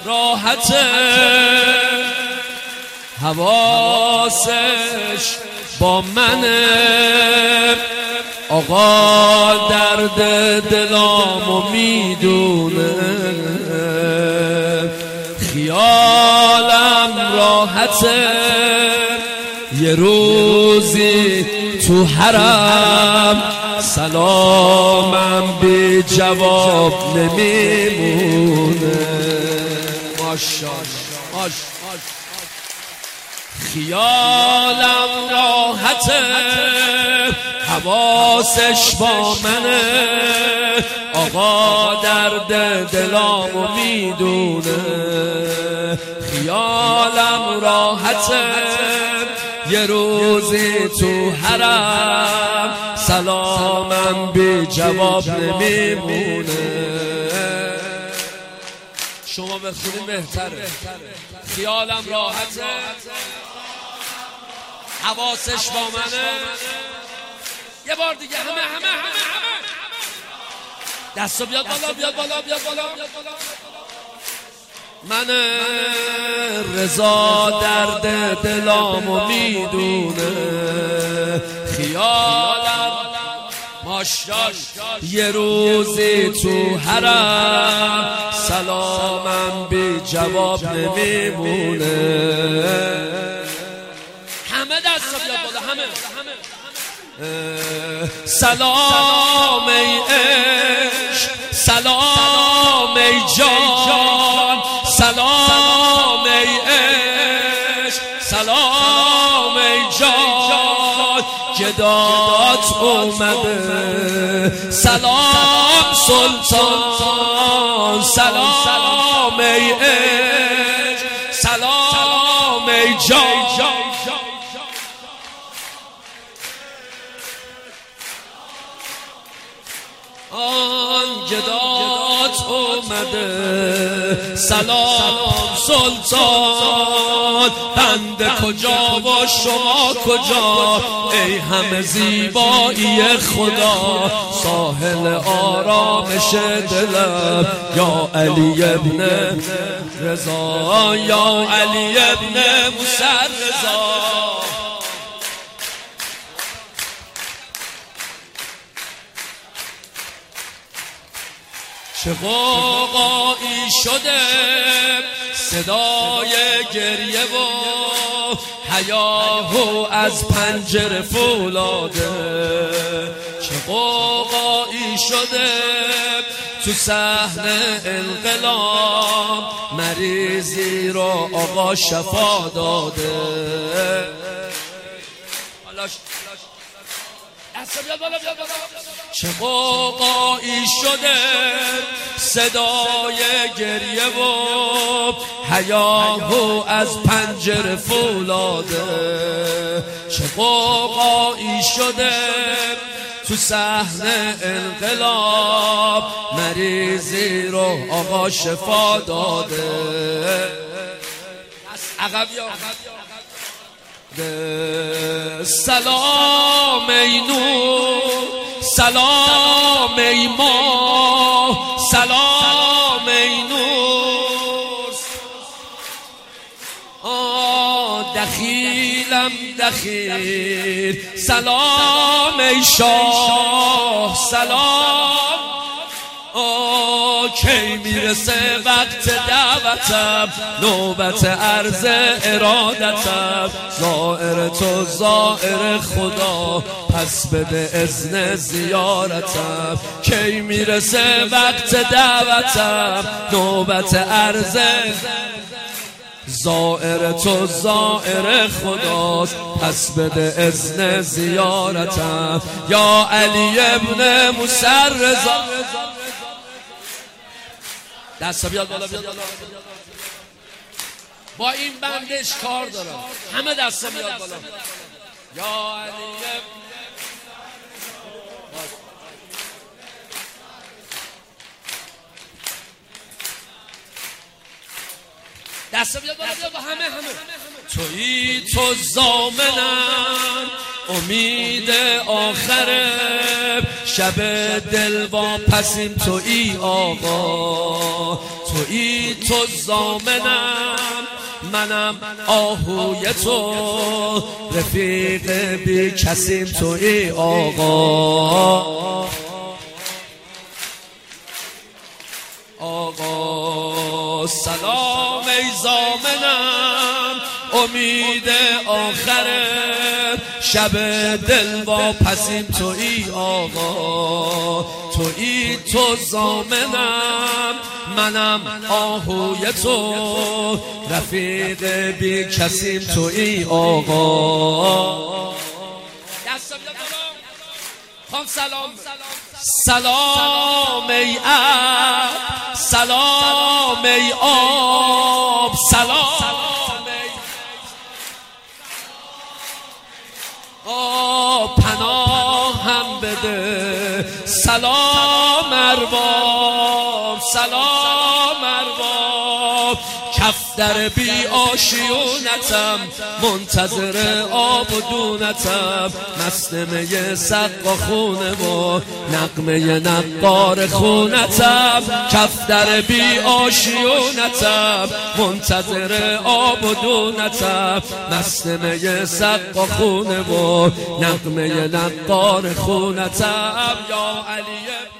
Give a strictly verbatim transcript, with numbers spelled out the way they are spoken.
راحته، حواسش با منه، آقا درد دلامو میدونه، خیالم راحته، یه روزی تو حرم سلامم بی جواب نمیمونه. ماشاءالله ماشاءالله. خیالم راحته، حواسش با منه، آقا درد دلامو میدونه، خیالم راحته، یه روزی تو حرم سلامم بی جواب نمیمونه. شما بخونید بهتره. خیالم راحته، حواسش با منه. یه بار دیگه همه همه همه همه دستو بیاد بالا بیاد بالا بیاد بالا. من رضا درد دلامو میدونه، خیالم ماشاءالله، یه روزی تو حرم سلامم بی جواب نمیمونه. همه دست بیاد بالا همه. سلام ای عشق، سلام ای جان، سلام ای عشق، سلام ای جان، جدات اومده، سلام سلطان، سلام ای عشق، سلام ای جان. آن جدات اومده، سلام سلطان، بنده کجا و شما کجا، ای همه زیبایی خدا، ساحل آرامش دلم، یا علی ابن رضا، یا علی ابن موسی رضا. چه غوغایی شده، صدای گریه و هیاهو از پنجره فولاده، چه غوغایی شده تو صحنه انقلاب، مریضی رو آقا شفا داده. چه غوغایی شده، صدای گریه و هیاهو از پنجره فولاده، چه غوغایی شده تو صحنه انقلاب، مریضی رو آقا شفا داده. عقب یا سلام ای نور، سلام ای ماه، سلام ای نور. آه دخیلم دخیل، سلام ای شاه، سلام. آه کی میرسه وقت دعوتم، نوبت عرض ارادتم، زائر تو زائر خدا، پس بده اذن زیارتم. کی میرسه وقت دعوتم، نوبت عرض، زائر تو زائر خداست، پس بده اذن زیارتم. یا علی ابن موسی رضا. دست بیاد بالا بیاد بالا. با این بندش کار دارم، همه دست بیاد بالا. یا علی دست بیاد بالا بیاد با همه همه. تویی تو ضامنم، امید آخره، شب دل واپسیم تویی آقا، تویی تو ضامنم منم آهوی تو، رفیق بی کسیم تویی آقا. آقا سلام ای ضامنم، امید آخر شب دل با پسیم تویی آقا. تویی تو ضامنم منم آهوی تو، رفیق بی کسیم تویی آقا. خان سلام سلام ای عب، سلام ای آب، سلام ای آب، پناه هم بده. سلام ارباب، سلام ارباب، کفتر بی آشیونتم، منتظر آب و دونتم، مست می سقا خونه و نغمه نقار خونتم. کفتر بی آشیونتم، منتظر آب و دونتم، مست می سقا خونه و نغمه نقار خونتم. یا علی